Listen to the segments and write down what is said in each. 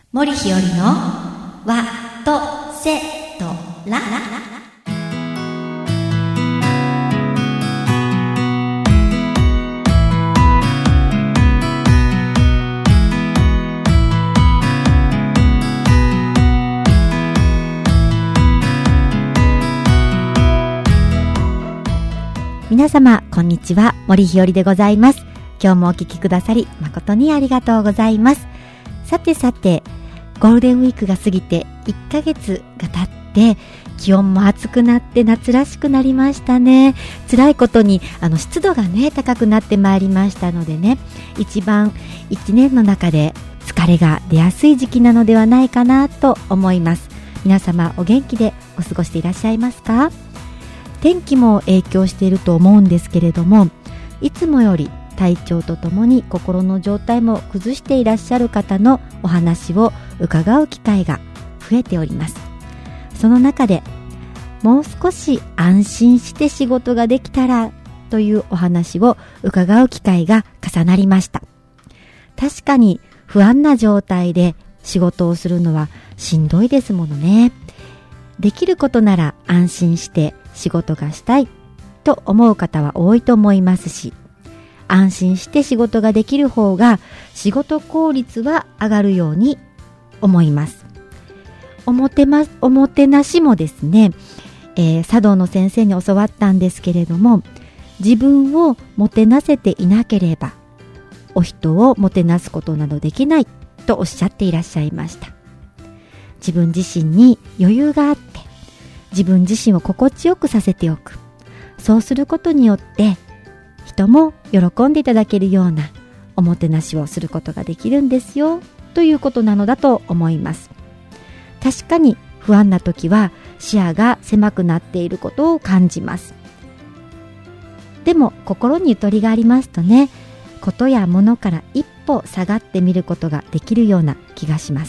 森ひよりのわとせとら。皆様こんにちは、森ひよりでございます。今日もお聞きくださり誠にありがとうございます。さてゴールデンウィークが過ぎて1ヶ月が経って気温も暑くなって夏らしくなりましたね。辛いことに湿度がね高くなってまいりましたのでね、一番1年の中で疲れが出やすい時期なのではないかなと思います。皆様お元気でお過ごしていらっしゃいますか？天気も影響していると思うんですけれども、いつもより体調とともに心の状態も崩していらっしゃる方のお話を伺う機会が増えております。その中でもう少し安心して仕事ができたらというお話を伺う機会が重なりました。確かに不安な状態で仕事をするのはしんどいですものね。できることなら安心して仕事がしたいと思う方は多いと思いますし、安心して仕事ができる方が仕事効率は上がるように思います。おもてなしもですね、茶道の先生に教わったんですけれども、自分をもてなせていなければお人をもてなすことなどできないとおっしゃっていらっしゃいました。自分自身に余裕があって自分自身を心地よくさせておく、そうすることによって人も喜んでいただけるようなおもてなしをすることができるんですよということなのだと思います。確かに不安な時は視野が狭くなっていることを感じます。でも心にゆとりがありますとね、ことや物から一歩下がってみることができるような気がします。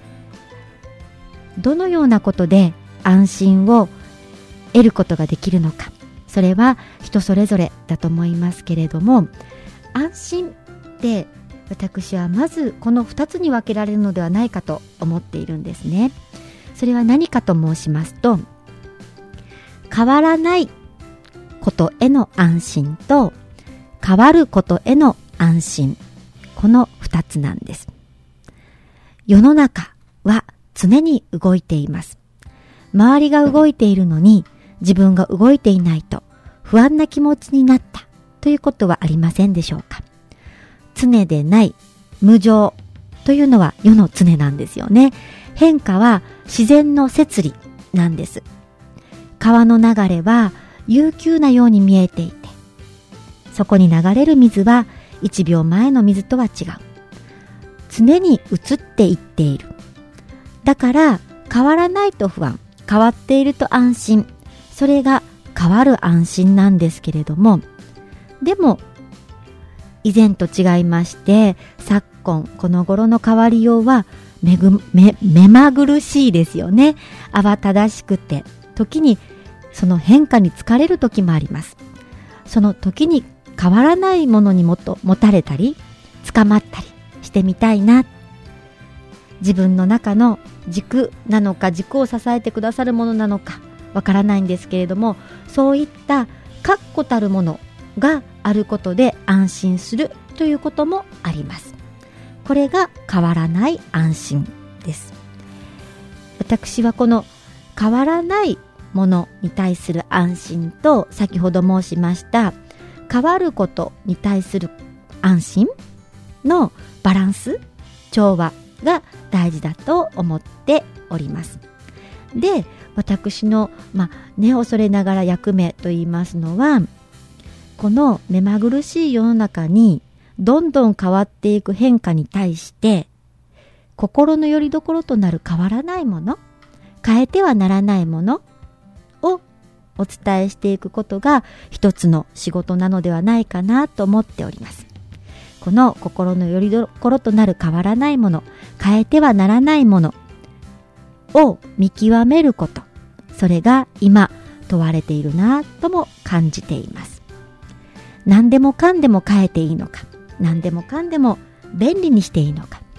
どのようなことで安心を得ることができるのか、それは人それぞれだと思いますけれども、安心って私はまずこの2つに分けられるのではないかと思っているんですね。それは何かと申しますと、変わらないことへの安心と変わることへの安心、この2つなんです。世の中は常に動いています。周りが動いているのに自分が動いていないと不安な気持ちになったということはありませんでしょうか？常でない無常というのは世の常なんですよね。変化は自然の摂理なんです。川の流れは悠久なように見えていて、そこに流れる水は1秒前の水とは違う。常に移っていっている。だから変わらないと不安、変わっていると安心、それが変わる安心なんですけれども、でも以前と違いまして、昨今この頃の変わりようは目まぐるしいですよね。慌ただしくて、時にその変化に疲れる時もあります。その時に変わらないものに持たれたり捕まったりしてみたいな。自分の中の軸なのか、軸を支えてくださるものなのかわからないんですけれども、そういった確固たるものがあることで安心するということもあります。これが変わらない安心です。私はこの変わらないものに対する安心と、先ほど申しました変わることに対する安心のバランス、調和が大事だと思っております。で、私の恐れながら役目と言いますのは、この目まぐるしい世の中にどんどん変わっていく変化に対して心の拠り所となる変わらないもの、変えてはならないものをお伝えしていくことが一つの仕事なのではないかなと思っております。この心の拠り所となる変わらないもの、変えてはならないものを見極めること、それが今問われているなとも感じています。何でもかんでも変えていいのか、何でもかんでも便利にしていいのか、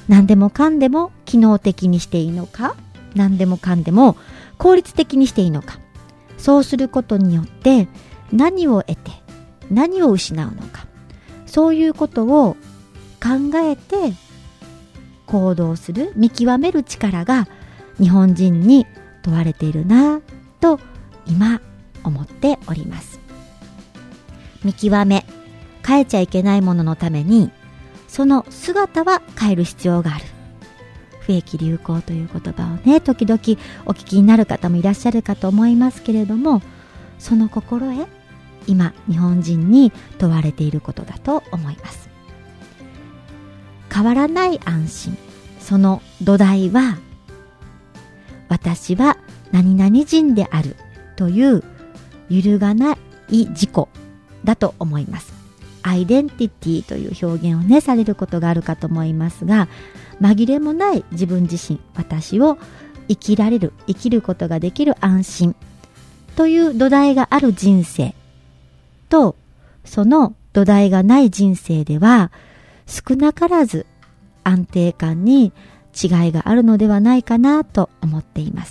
何でもかんでも機能的にしていいのか、何でもかんでも効率的にしていいのか、そうすることによって何を得て何を失うのか、そういうことを考えて行動する、見極める力が日本人に問われているなと今思っております。見極め、変えちゃいけないもののためにその姿は変える必要がある。不易流行という言葉をね、時々お聞きになる方もいらっしゃるかと思いますけれども、その心得、今日本人に問われていることだと思います。変わらない安心、その土台は、私は何々人であるという揺るがない自己だと思います。アイデンティティという表現をね、されることがあるかと思いますが、紛れもない自分自身、私を生きることができる安心という土台がある人生と、その土台がない人生では少なからず安定感に違いがあるのではないかなと思っています。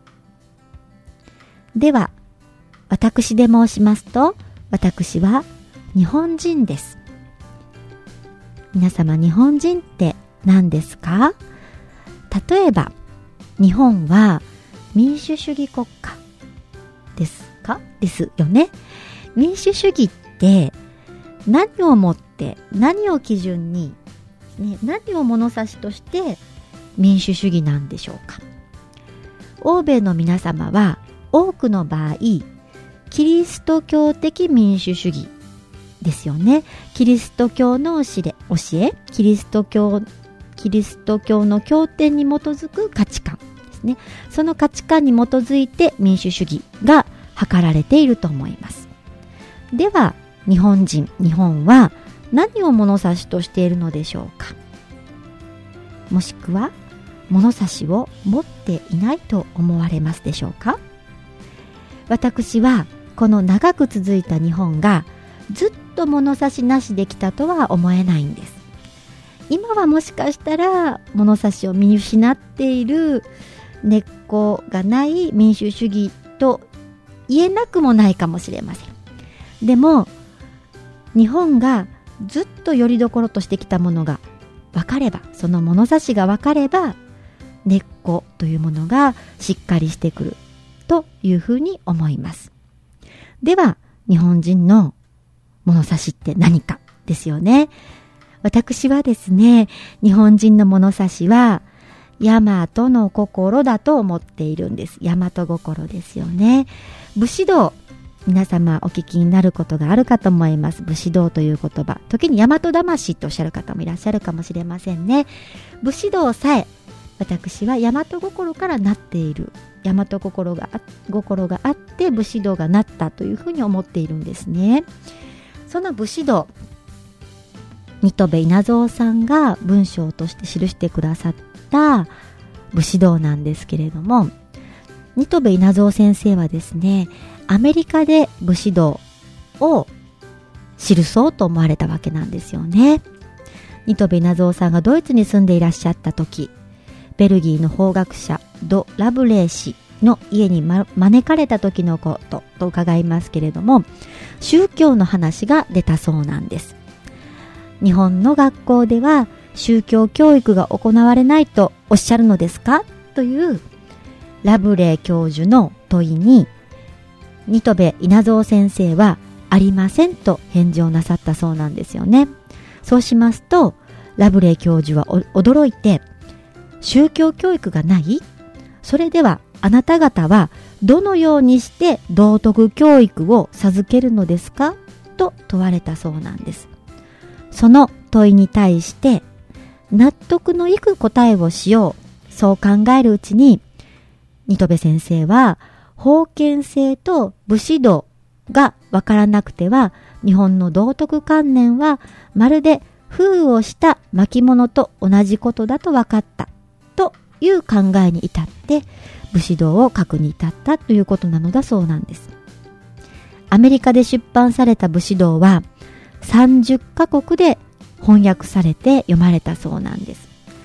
では、私で申しますと、私は日本人です。皆様、日本人って何ですか？例えば、日本は民主主義国家ですか？ですよね。民主主義って何をもって、何を基準に、ね、何を物差しとして民主主義なんでしょうか？欧米の皆様は多くの場合、キリスト教的民主主義ですよね。キリスト教の教え、キリスト教の経典に基づく価値観ですね。その価値観に基づいて民主主義が図られていると思います。では、日本は何を物差しとしているのでしょうか？もしくは物差しを持っていないと思われますでしょうか？私はこの長く続いた日本がずっと物差しなしできたとは思えないんです。今はもしかしたら物差しを見失っている根っこがない民主主義と言えなくもないかもしれません。でも日本がずっと拠り所としてきたものが分かれば、その物差しが分かれば根っこというものがしっかりしてくるというふうに思います。では、日本人の物差しって何かですよね。私はですね、日本人の物差しは大和の心だと思っているんです。大和心ですよね。武士道、皆様お聞きになることがあるかと思います。武士道という言葉、時に大和魂とおっしゃる方もいらっしゃるかもしれませんね。武士道さえ私は大和心からなっている、大和心があって武士道がなったというふうに思っているんですね。その武士道、新渡戸稲造さんが文章として記してくださった武士道なんですけれども、新渡戸稲造先生はですね、アメリカで武士道を記そうと思われたわけなんですよね。新渡戸稲造さんがドイツに住んでいらっしゃった時、ベルギーの法学者ド・ラブレー氏の家に、招かれた時のことと伺いますけれども、宗教の話が出たそうなんです。日本の学校では宗教教育が行われないとおっしゃるのですか？というラブレー教授の問いに、新渡戸稲造先生はありませんと返事をなさったそうなんですよね。そうしますと、ラブレー教授は驚いて、宗教教育がない？それではあなた方はどのようにして道徳教育を授けるのですか？と問われたそうなんです。その問いに対して納得のいく答えをしよう、そう考えるうちに、新渡戸先生は封建制と武士道がわからなくては日本の道徳観念はまるで封をした巻物と同じことだと分かったという考えに至って武士道を書くに至ったということなのだそうなんです。アメリカで出版された武士道は30カ国で翻訳されて読まれたそうなんです。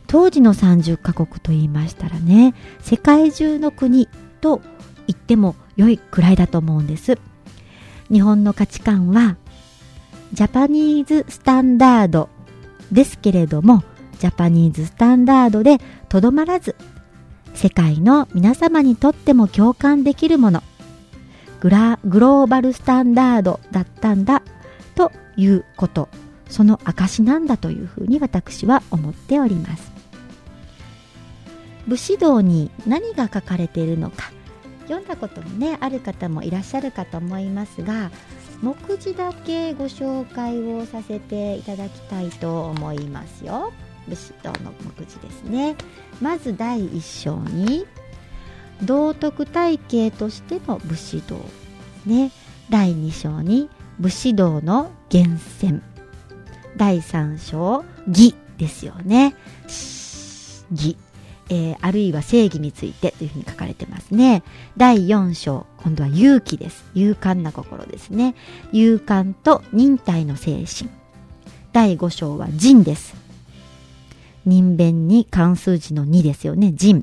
当時の30カ国と言いましたらね、世界中の国と言っても良いくらいだと思うんです。日本の価値観はジャパニーズスタンダードですけれども、ジャパニーズスタンダードでとどまらず、世界の皆様にとっても共感できるもの、グローバルスタンダードだったんだということ、その証なんだというふうに私は思っております。武士道に何が書かれているのか、読んだこともね、ある方もいらっしゃるかと思いますが、目次だけご紹介をさせていただきたいと思いますよ。武士道の目次ですね。まず第1章に道徳体系としての武士道ですね。第2章に武士道の源泉。第3章義ですよね。義、あるいは正義についてというふうに書かれてますね。第4章、今度は勇気です。勇敢な心ですね。勇敢と忍耐の精神。第5章は仁です。人弁に漢数字の2ですよね。仁。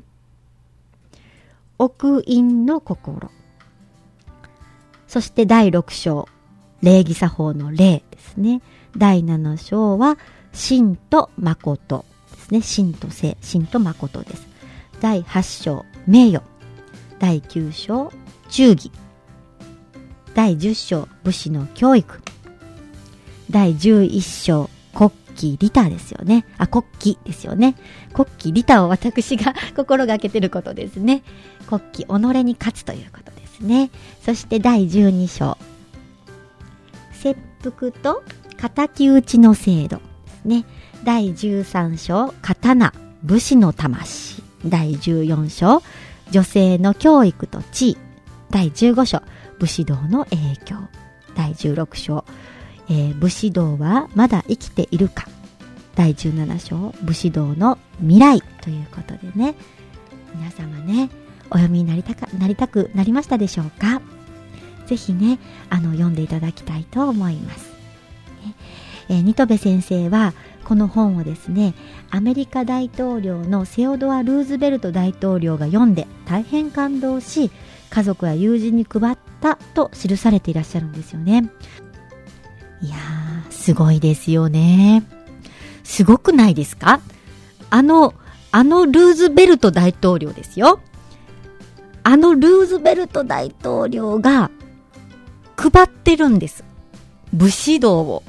奥陰の心。そして第6章、礼儀作法の礼ですね。第7章は真と誠ですね。真と正、真と誠です。第8章、名誉。第9章、忠義。第10章、武士の教育。第11章、国旗利他ですよね。国旗ですよね。国旗利他を私が心がけていることですね。国旗、己に勝つということですね。そして第12章、切腹と敵討ちの制度ですね。第13章、刀、武士の魂。第14章、女性の教育と地位。第15章、武士道の影響。第16章、武士道はまだ生きているか。第17章、武士道の未来ということでね、皆様ね、お読みになりたくなりましたでしょうか。ぜひね、読んでいただきたいと思います。新渡戸先生はこの本をですね、アメリカ大統領のセオドア・ルーズベルト大統領が読んで大変感動し、家族や友人に配ったと記されていらっしゃるんですよね。いやー、すごいですよね。すごくないですか？あのルーズベルト大統領ですよ。ルーズベルト大統領が配ってるんです。武士道を。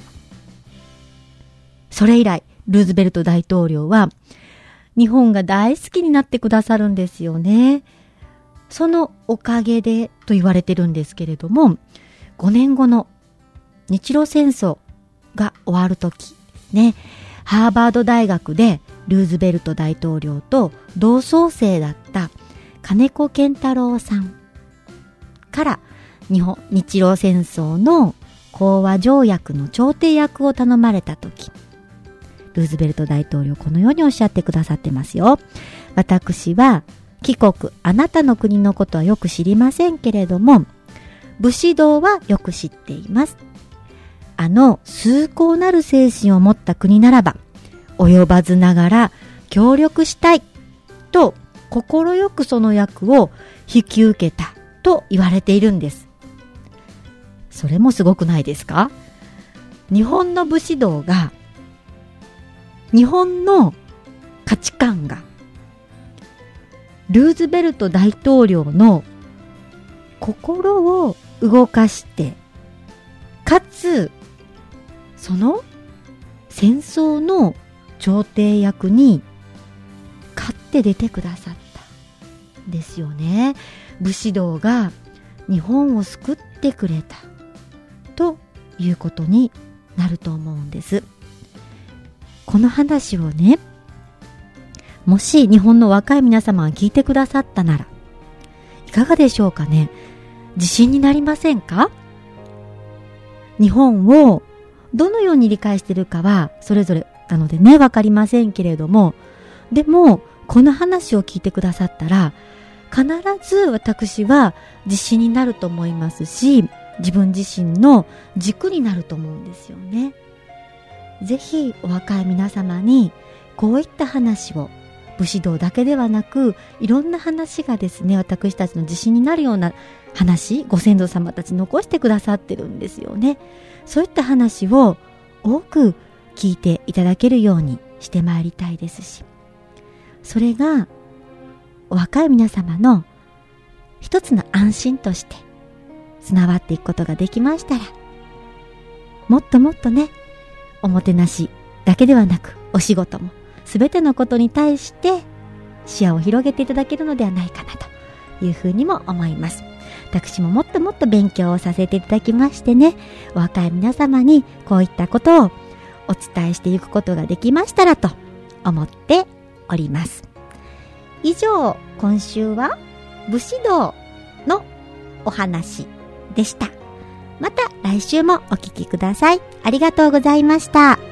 それ以来、ルーズベルト大統領は日本が大好きになってくださるんですよね。そのおかげでと言われてるんですけれども、5年後の日露戦争が終わるときですね、ハーバード大学でルーズベルト大統領と同窓生だった金子健太郎さんから日露戦争の講和条約の調停役を頼まれたとき、ルーズベルト大統領このようにおっしゃってくださってますよ。私は貴国、あなたの国のことはよく知りませんけれども、武士道はよく知っています。崇高なる精神を持った国ならば、及ばずながら協力したいと、快くその役を引き受けたと言われているんです。それもすごくないですか？日本の武士道が、日本の価値観が、ルーズベルト大統領の心を動かして、かつ、その戦争の調停役に勝って出てくださったんですよね。武士道が日本を救ってくれたということになると思うんです。この話をね、もし日本の若い皆様が聞いてくださったならいかがでしょうかね。自信になりませんか？日本をどのように理解しているかはそれぞれなのでね、わかりませんけれども、でもこの話を聞いてくださったら必ず私は自信になると思いますし、自分自身の軸になると思うんですよね。ぜひお若い皆様にこういった話を武士道だけではなく、いろんな話がですね、私たちの自信になるような話、ご先祖様たち残してくださってるんですよね。そういった話を多く聞いていただけるようにしてまいりたいですし、それがお若い皆様の一つの安心として備わっていくことができましたら、もっともっとね、おもてなしだけではなく、お仕事もすべてのことに対して視野を広げていただけるのではないかなというふうにも思います。私ももっともっと勉強をさせていただきましてね、お若い皆様にこういったことをお伝えしていくことができましたらと思っております。以上、今週は武士道のお話でした。また来週もお聞きください。ありがとうございました。